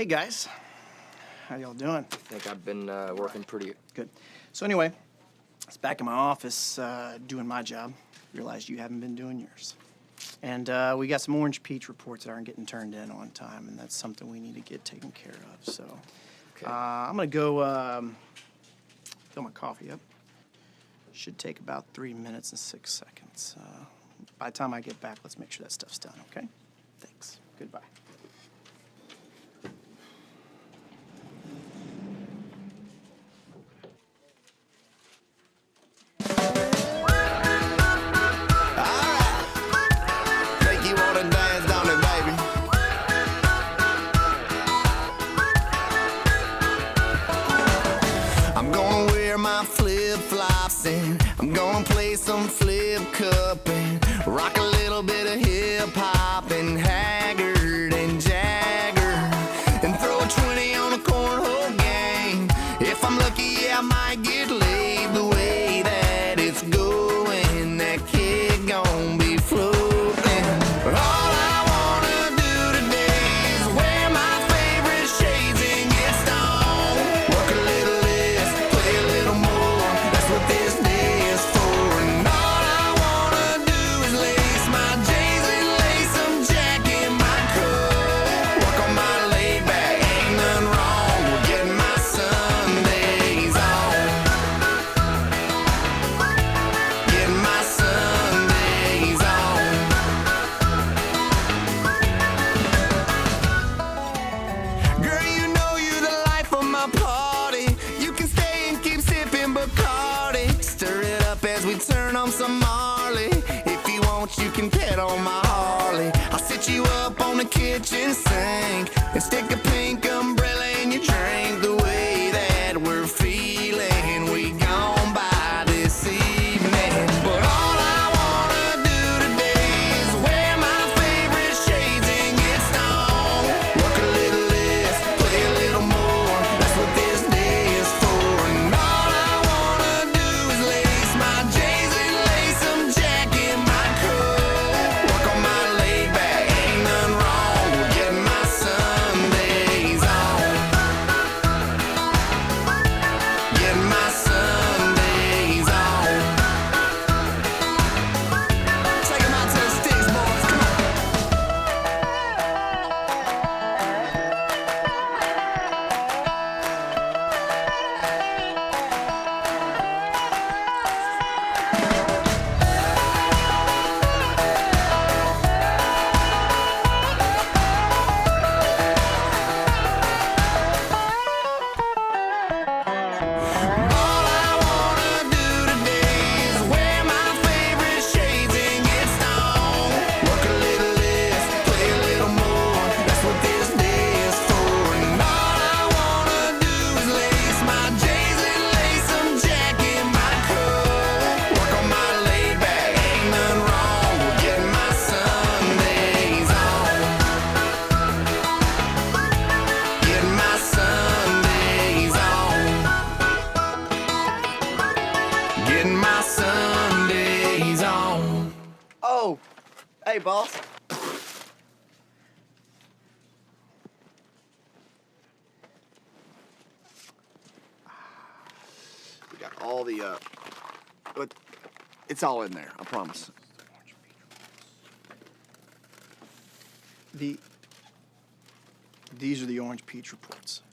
Hey guys, how y'all doing? I think I've been working pretty... Good. So anyway, I was back in my office doing my job. Realized you haven't been doing yours. And we got some orange peach reports that aren't getting turned in on time, and that's something we need to get taken care of. So Okay. I'm gonna go fill my coffee up. Should take about 3 minutes and 6 seconds. By the time I get back, let's make sure that stuff's done, okay? Thanks. Goodbye. Make you wanna dance, don't it, baby? I'm gonna wear my flip-flops and I'm gonna play some flip cup and rock a little bit of hip-hop and Haggard and Jagger and throw a 20 on a cornhole game. If I'm lucky, I might get laid. The way that it's going, that kid gon' be floating. But all I wanna do today is wear my favorite shades and get stoned. Work a little less, play a little more. That's what this day is for. And all I wanna do is lace my J's and lace some Jack in my cup. Work on my laid back, ain't nothing wrong with getting my Sundays on. Getting my Sundays on. Girl, you know you're the life of my party. You can stay and keep sipping Bacardi. Stir it up as we turn on some Marley. If you want, you can pet on my Harley. I'll sit you up on the kitchen sink and stick a pink umbrella in your drink. The way that we're feeling, we gon' by this evening. But all I wanna do today is wear my favorite shades and get stoned. Work a little less, play a little more. That's what this day is for. And all I wanna do is lace my J's and lace some Jack in my cup. Work on my laid back, ain't nothing wrong with getting my Sundays on. Getting my Sundays on. Take 'em out to the sticks, boys. Come on. All I wanna do today is wear my favorite shades and get stoned. Work a little less, play a little more. That's what this day is for. And all I wanna do is lace my J's and lace some Jack in my cup. Work on my laid back, ain't nothing wrong with getting my Sundays on. Getting my Sundays on. Getting my Sundays on. Oh, hey boss. We got all the, but it's all in there, I promise. These are the orange peach reports.